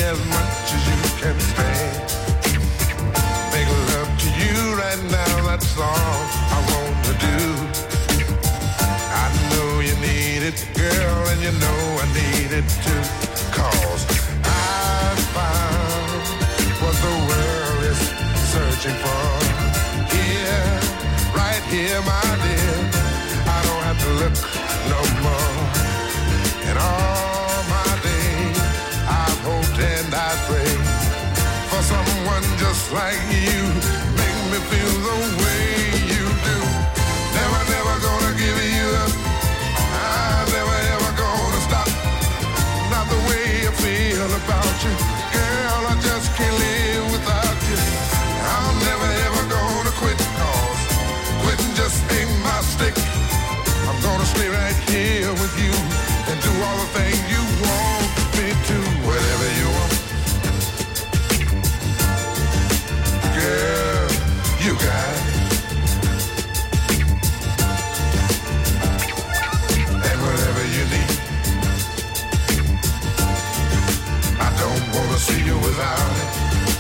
as much as you can stand. Make love to you right now, that's all I want to do. I know you need it, girl, and you know I need it too. 'Cause I found what the world is searching for. Here, right here, my dear, I don't have to look no more. And all my days, I've hoped and I prayed for someone just like you. Make me feel the way you do. Never, never gonna give you up. I'm never, ever gonna stop. Not the way I feel about you. Girl, I just can't live without you. I'm never, ever gonna quit, 'cause quitting just ain't my stick. I'm gonna stay right here with you and do all the things you want me to. Whatever you want. Girl, you got it. And whatever you need. I don't wanna see you without it.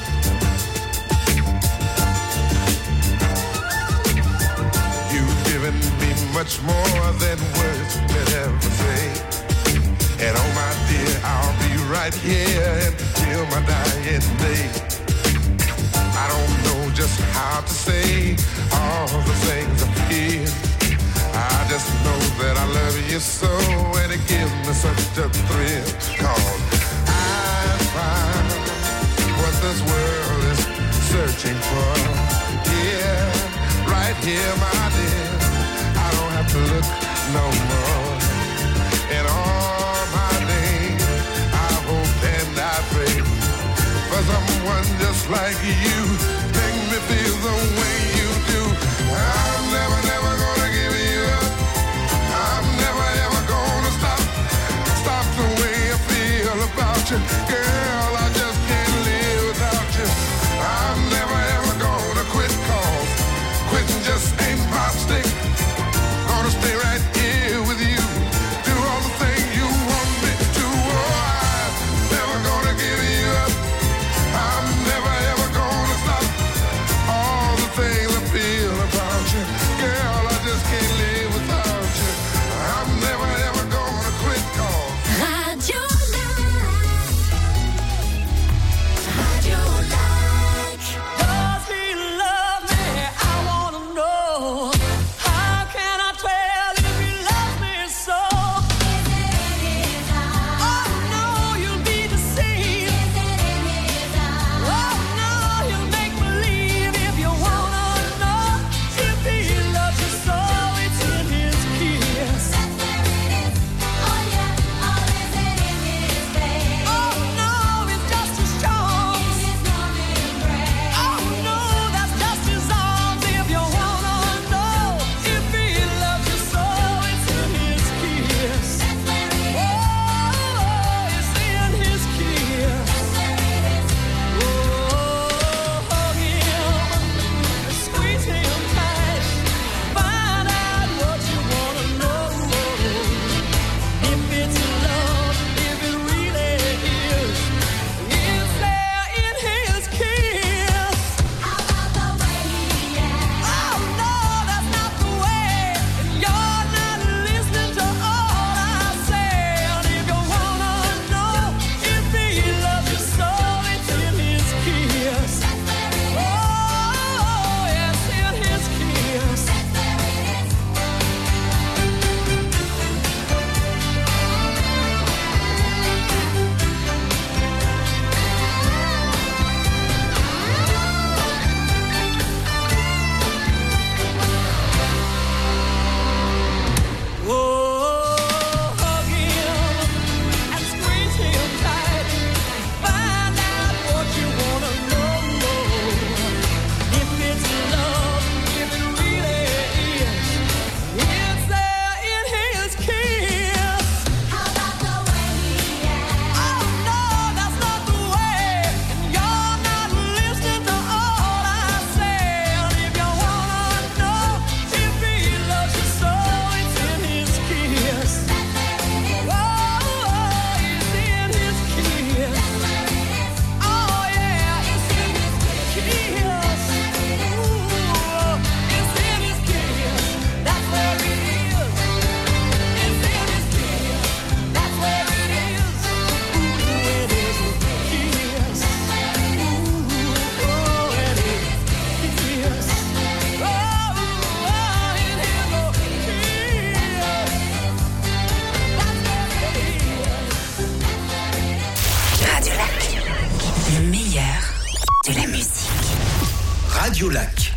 You've given me much more than words could ever say. And oh my dear, I'll be right here until my dying day. I don't know just how to say all the things I feel. I just know that I love you so, and it gives me such a thrill. 'Cause I found what this world is searching for. Yeah, right here, my dear, I don't have to look no more. And all my days, I hope and I pray for someone just like you. Make me feel the way you do. I'm never, never gonna give you up. I'm never, ever gonna stop the way I feel about you. Girl, I just can't live without you. I'm never, ever gonna quit, 'cause quitting just ain't my stick. Gonna stay right here with you. Do all the things you want me to. Oh, I'm never gonna give you up. I'm never, ever gonna Le meilleur de la musique. Radio Lac.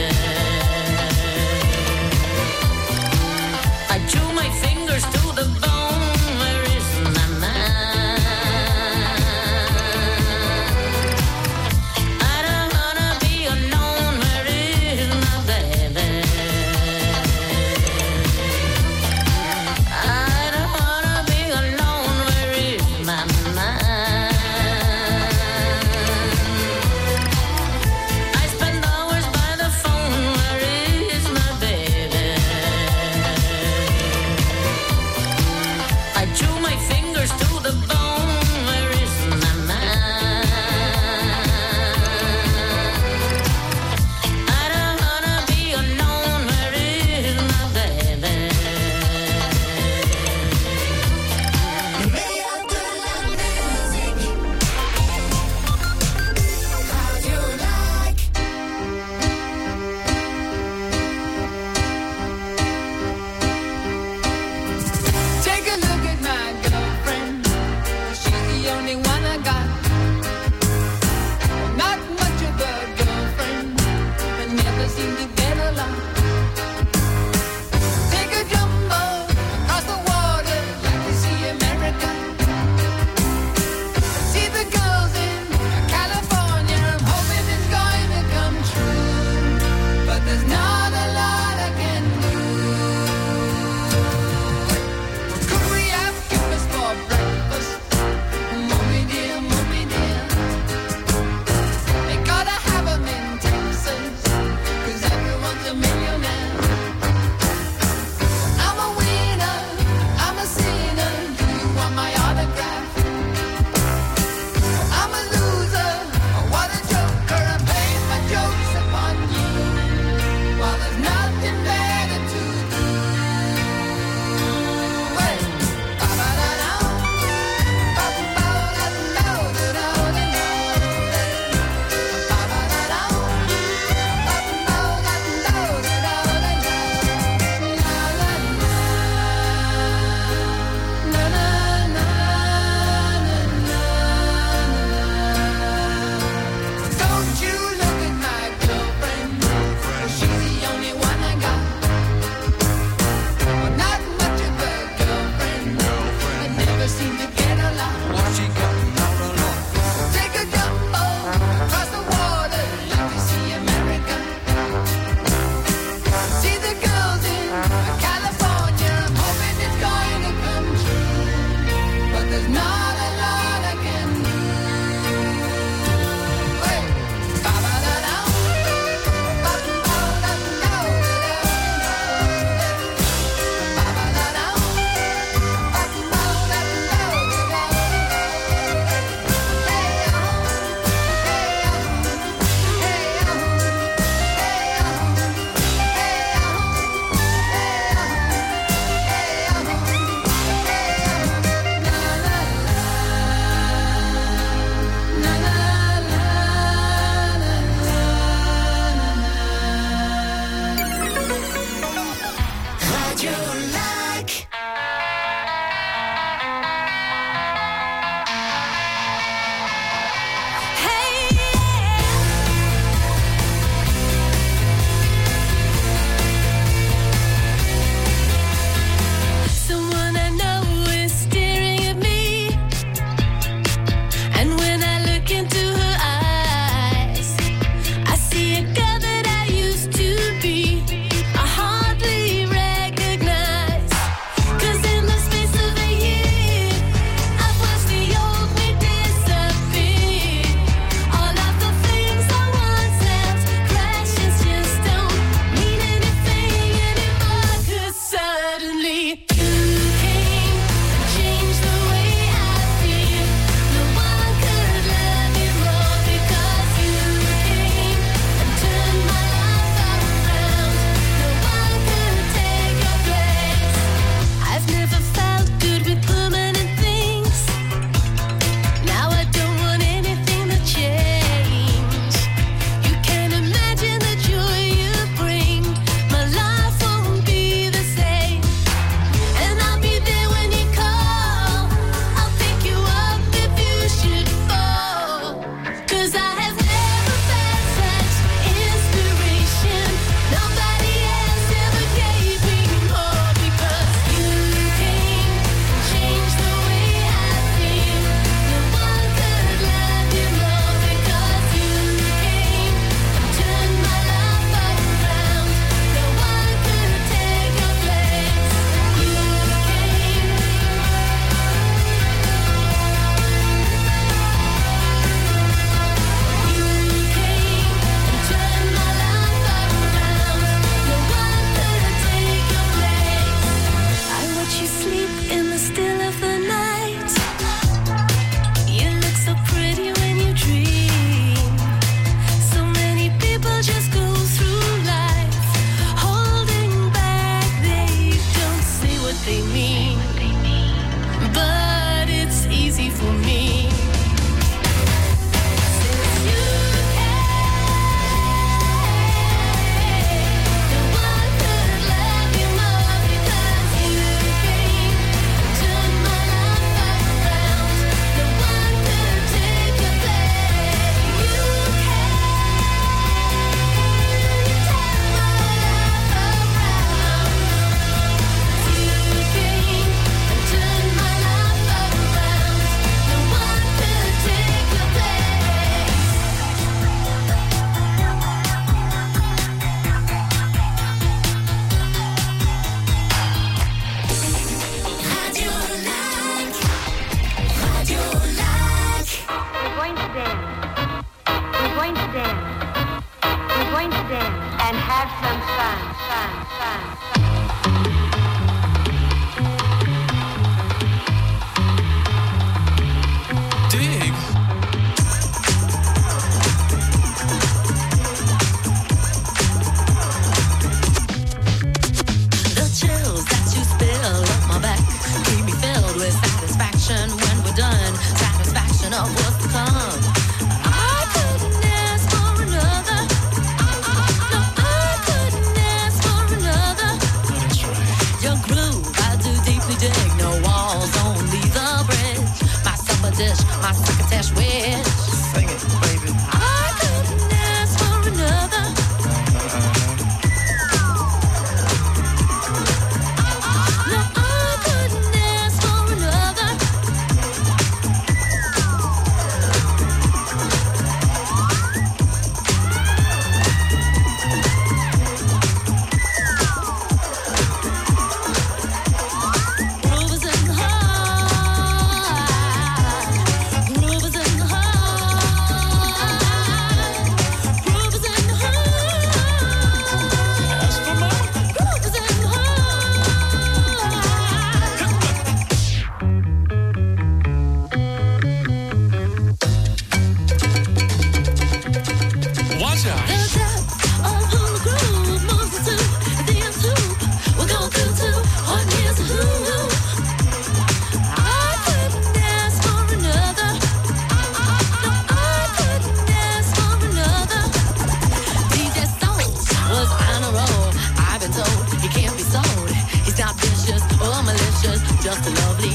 Fingers to the bone.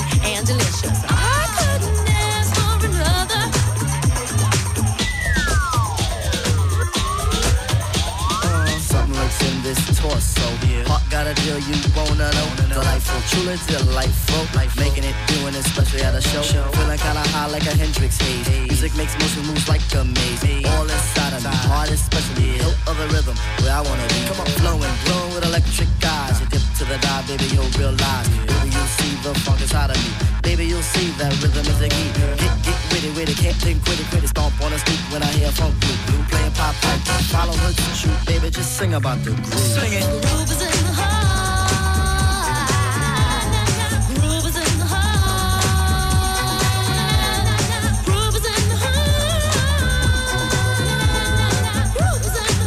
and delicious. I couldn't ask for another. Something lurks in this torso. Heart got a deal you wanna know. Delightful, truly delightful. Making it, doing it, especially at a show. Feeling kinda high like a Hendrix haze. Music makes motion moves like a maze. All inside of me, heart especially. Hilt of the rhythm, where I wanna be. Come on, flowing, glowing with electric eyes. You dip to the dive, baby, you'll realize. Baby, you'll see the funk inside of me. Baby, you'll see that rhythm is the key. Get with it, can't think, quit it. Stomp on the street when I hear funk blue. Playing pop pipe, follow her to shoot. Baby, just sing about the groove. Sing it. The groove is in the heart. Groove is in the heart. Groove is in the heart. Groove is in the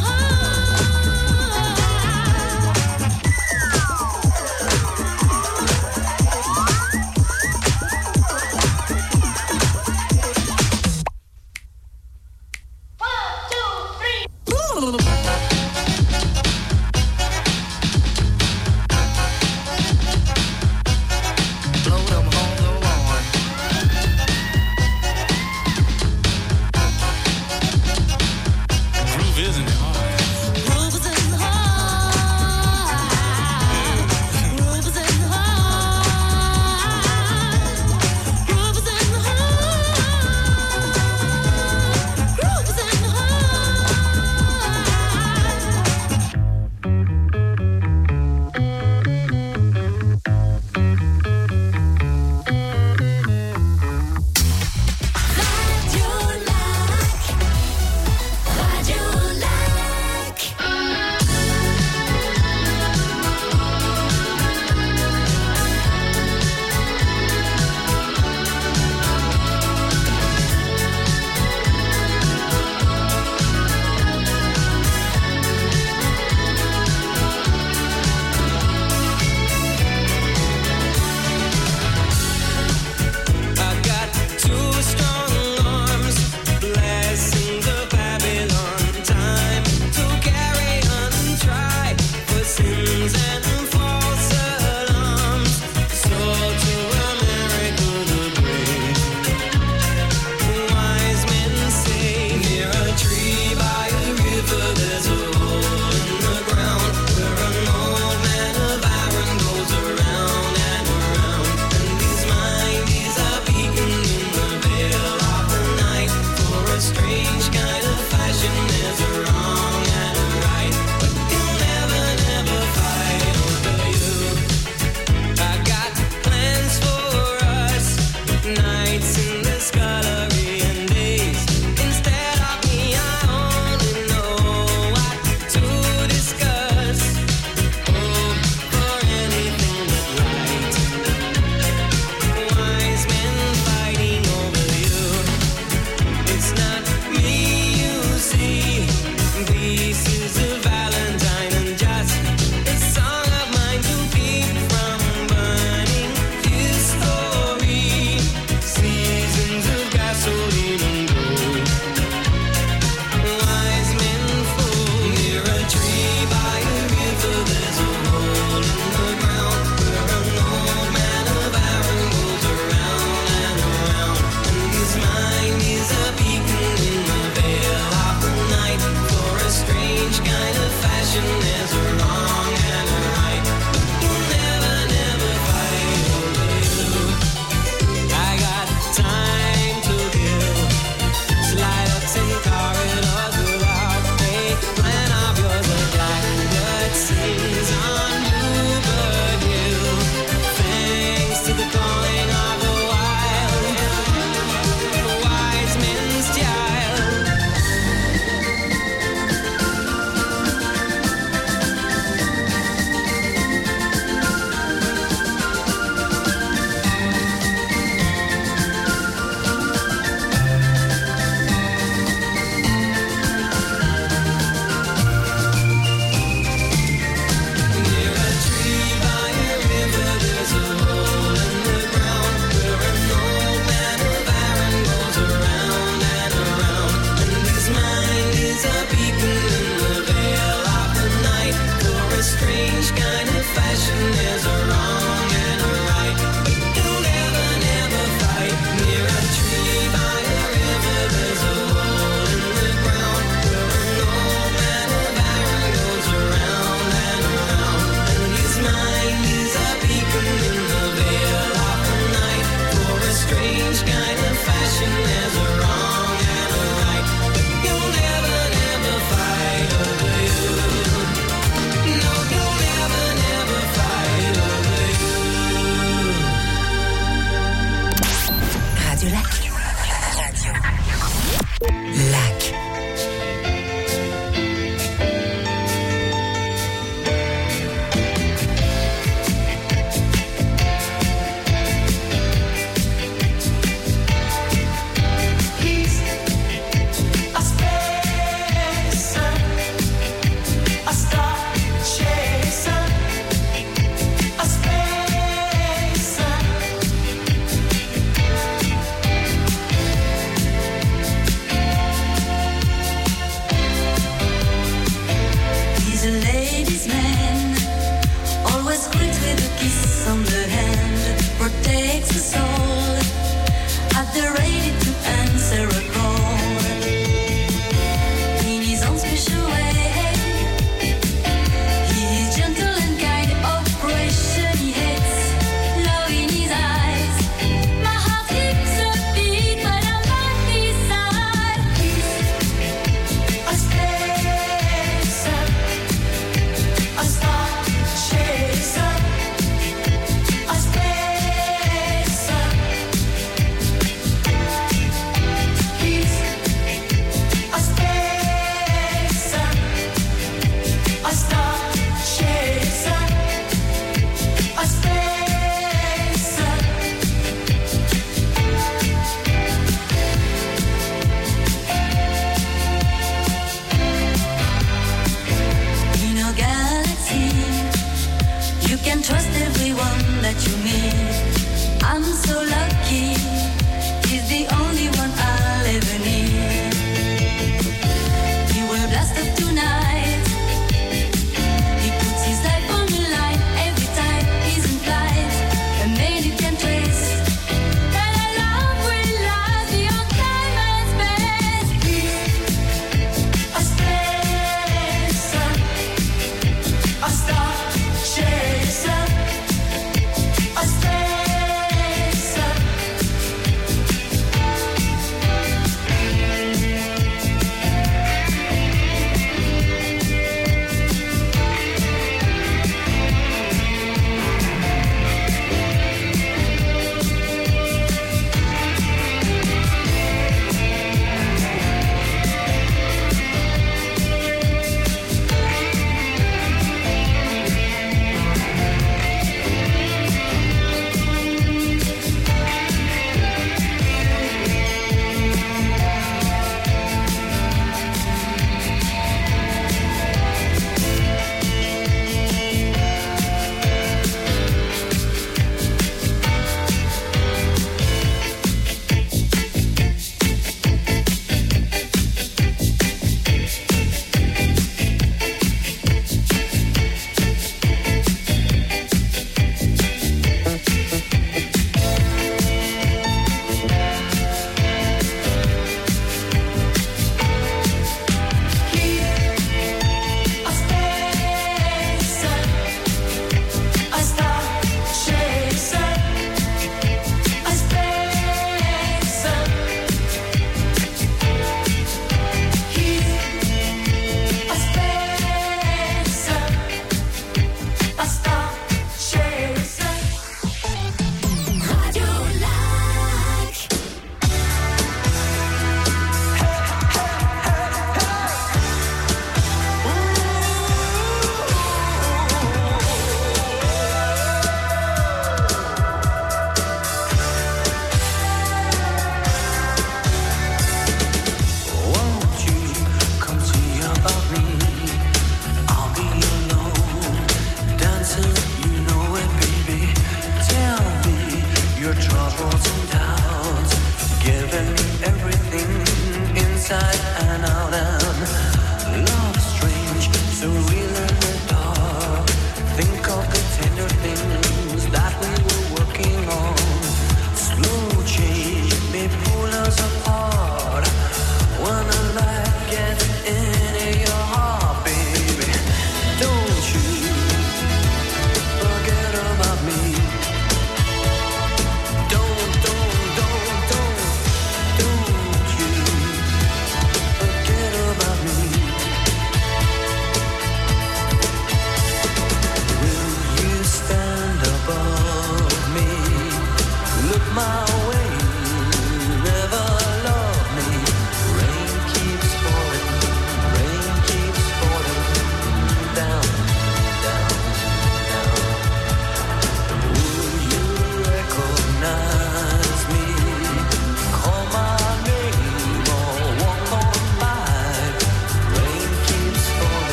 Don't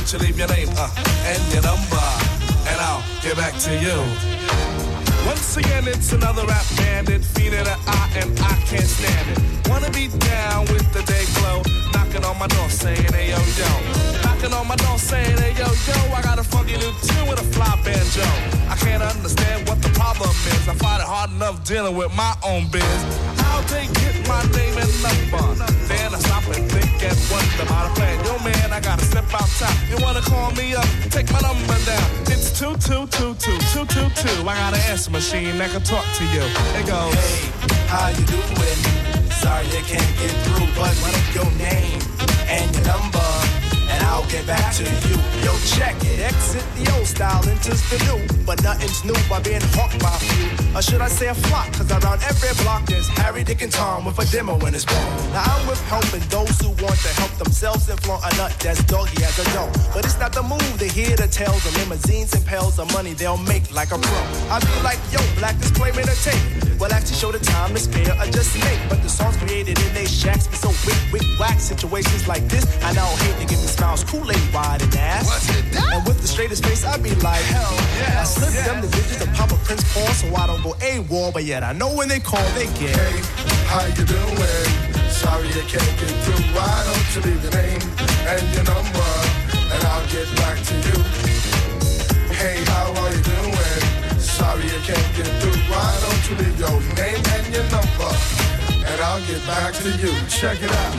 don't you leave your name and your number, and I'll get back to you. Once again, it's another rap bandit, feeding an eye, and I can't stand it. Wanna be down with the day glow, knocking on my door saying, hey yo yo. Knocking on my door saying, hey yo yo, I got a funky new tune with a fly banjo. I can't understand what the problem is. I find it hard enough dealing with my own biz. How they get my name and number? Then I stop and think and wonder about a plan. Yo man, I gotta step outside. You wanna call me up? Take my number down. It's 2222222. I got an answer machine that can talk to you. It goes, hey, how you doing? Sorry I can't get through, but what is your name and your number? And I'll get back to you. Yo, check it. Exit the old style, enters the new. But nothing's new by being hawked by a few. Or should I say a flock? Cause around every block there's Harry, Dick, and Tom with a demo in his ball. Now I'm with helping those who want to help themselves and flaunt a nut that's doggy as a dough. But it's not the move to hear the tales of limousines and pails of money they'll make like a pro. I be like, yo, black display made a tape. Well, actually show the time to spare or just make. But the songs created in they shacks be so wick, whack. Situations like this, I now hate to give me smiles, Kool-Aid wide and ass. What's it done? And with the straightest face, I be like, hell yeah. I slip them the digits of Papa Prince Paul so I don't go AWOL. But yet I know when they call, they get. Hey, how you doing? Sorry I can't get through. Why don't you leave your name and your number, and I'll get back to you. Hey, how are you doing? Sorry I can't get through. Why don't you leave your name and your number, and I'll get back to you. Check it out.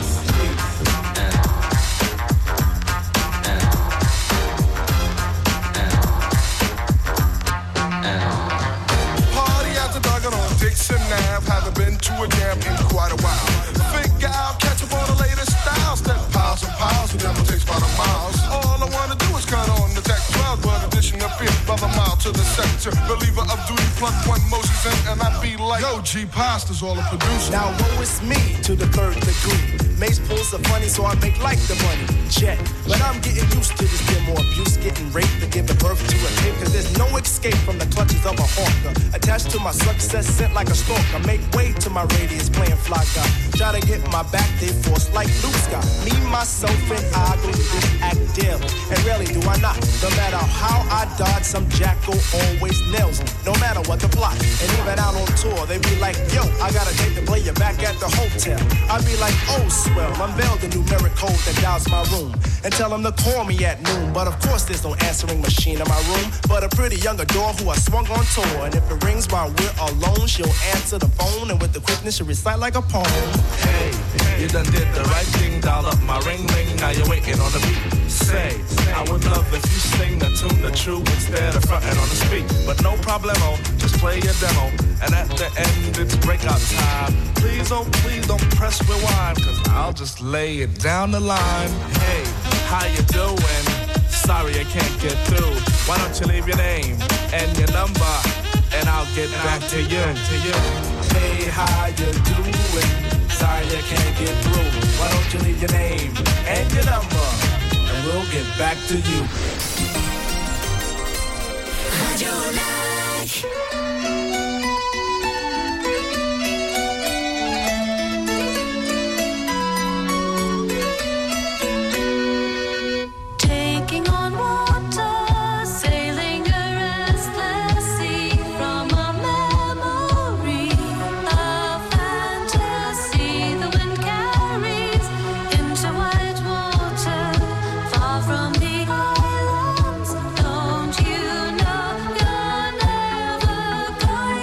On Dixon Ave, haven't been to a jam in quite a while. Figure out, catch up on the latest styles. Step piles and piles, the demo takes about a mile. All I wanna do is cut on the Tech 12, but addition of beer, brother mile to the sector. Believer of duty, plug one Moses in, and I be like, yo, G Pasta's all the producer. Now woe is me to the third degree. Mace pulls are funny, so I make like the money. Check, but I'm getting used to this bit more abuse, getting raped to give birth to a kid. Cause there's no escape from the clutches of a hawker. Attached to my success, sent like a stalker. Make way to my radius, playing fly guy. Try to get my back, they force like Luke Scott. Me, myself, and I go to this act daily. And rarely do I not. No matter how I dodge, some jackal always nails me. No matter what the plot. And even out on tour, they be like, yo, I got a date to play you back at the hotel. I be like, oh, swell, unveil the numeric code that dials my room. And tell them to call me at noon. But of course there's no answering machine in my room. But a pretty young adore who I swung on tour. And if it rings while we're alone, she'll answer the phone. And with the quickness she'll recite like a poem. hey, you done did the right thing, dial up my ring ring, now you're waiting on the beat. Say, I would love if you sing the tune the true instead of fronting on the speak. But no problemo, just play your demo. And at the end it's breakout time. Please don't press rewind, cause I'll just lay it down the line. Hey, how you doing? Sorry I can't get through. Why don't you leave your name and your number, and I'll get back to you. Hey, how you doing? Sorry I can't get through. Why don't you leave your name and your number, and we'll get back to you. Radio Lac. Don't you know you're never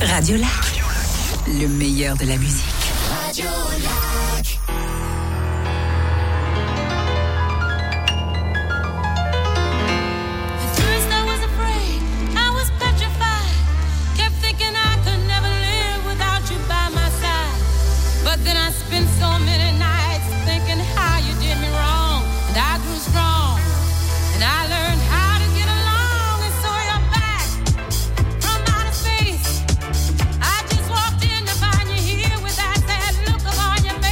Radio Lac, le meilleur de la musique. Radio Lac. At first I was afraid, I was petrified. Kept thinking I could never live without you by my side. But then I spent so many nights thinking how you did me wrong. And I grew strong, and I learned how to get along. And so you're back from outer space. I just walked in to find you here with that sad look upon your face.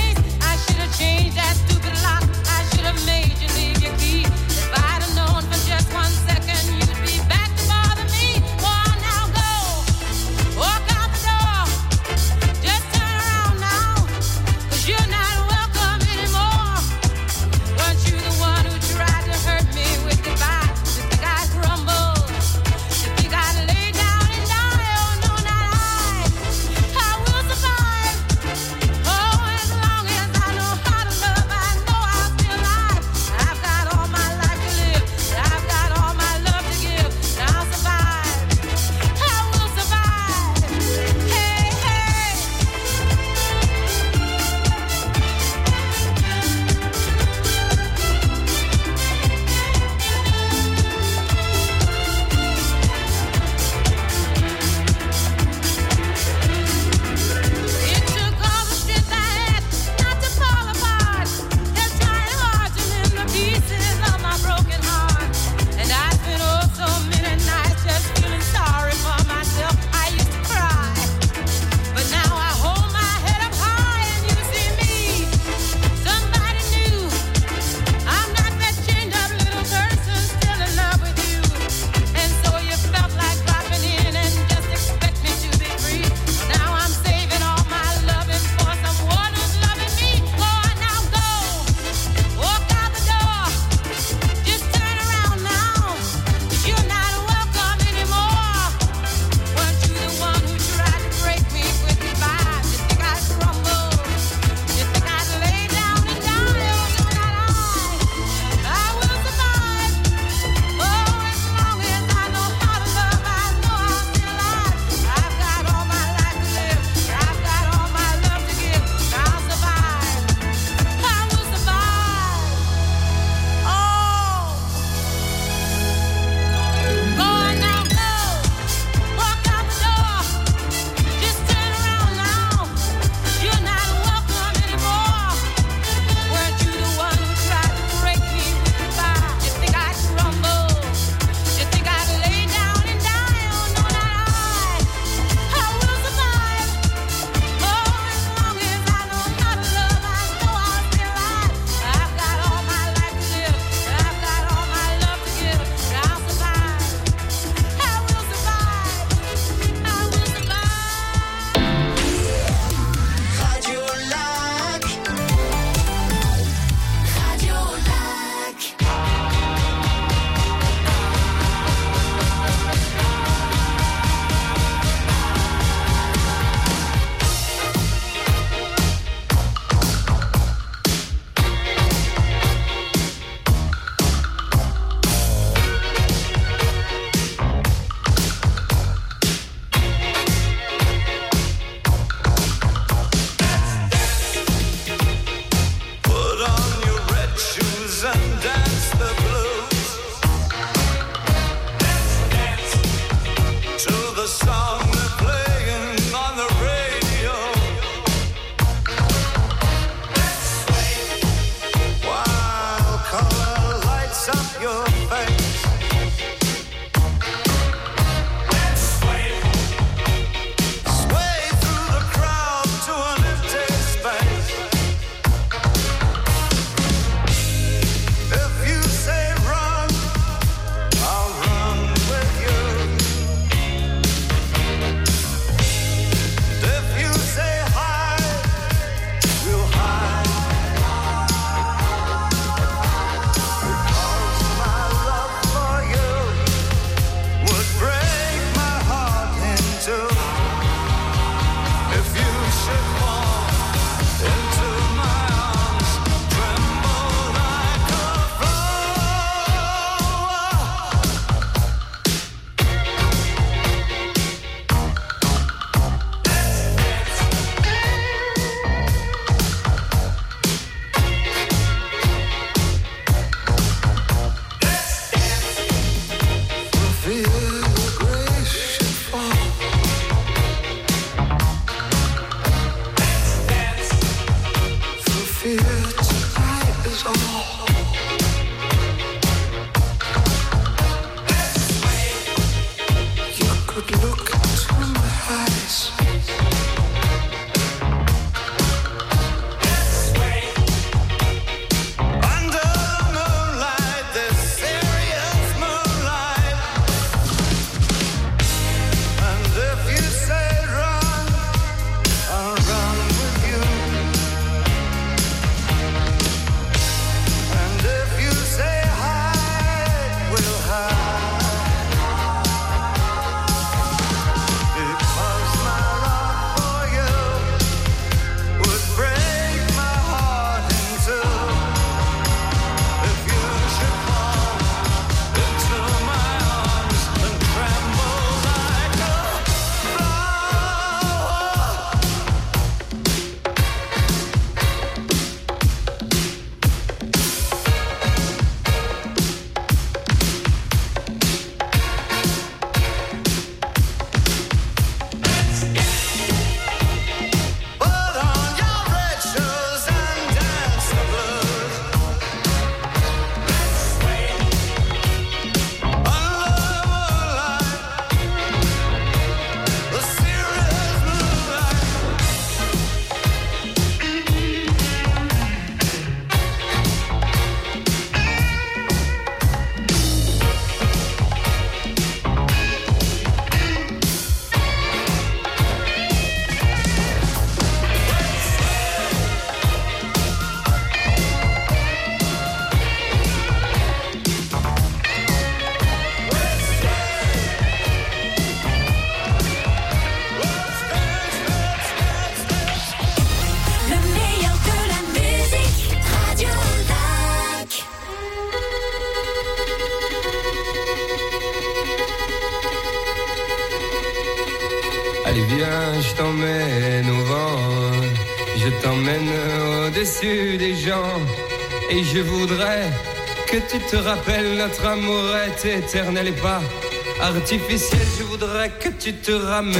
us all. You could look into my eyes. Allez viens, je t'emmène au vent, je t'emmène au-dessus des gens. Et je voudrais que tu te rappelles, notre amour est éternel et pas artificiel. Je voudrais que tu te ramènes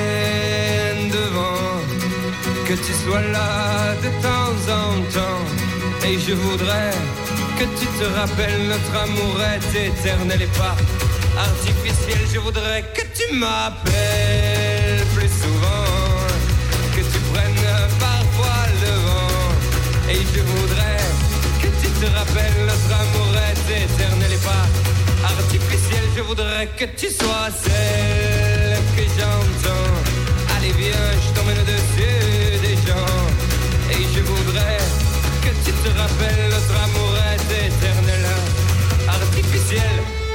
devant, que tu sois là de temps en temps. Et je voudrais que tu te rappelles, notre amour est éternel et pas artificiel. Je voudrais que tu m'appelles plus souvent, que tu prennes parfois le vent. Et je voudrais que tu te rappelles, notre amour est éternel et pas artificiel. Je voudrais que tu sois celle que j'entends. Allez viens, je t'emmène au-dessus des gens. Et je voudrais que tu te rappelles, notre amour est éternel, artificiel.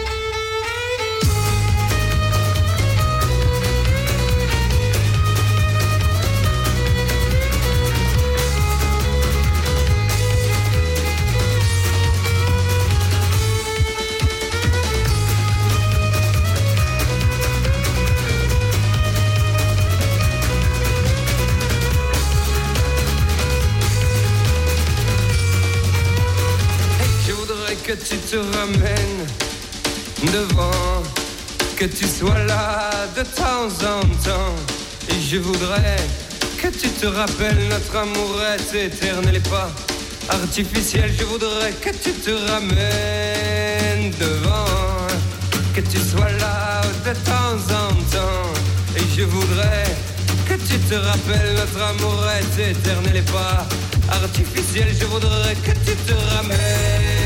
Que tu te ramènes devant, que tu sois là de temps en temps. Et je voudrais que tu te rappelles, notre amour est éternel et pas artificiel. Je voudrais que tu te ramènes devant, que tu sois là de temps en temps. Et je voudrais que tu te rappelles, notre amour est éternel et pas artificiel. Je voudrais que tu te ramènes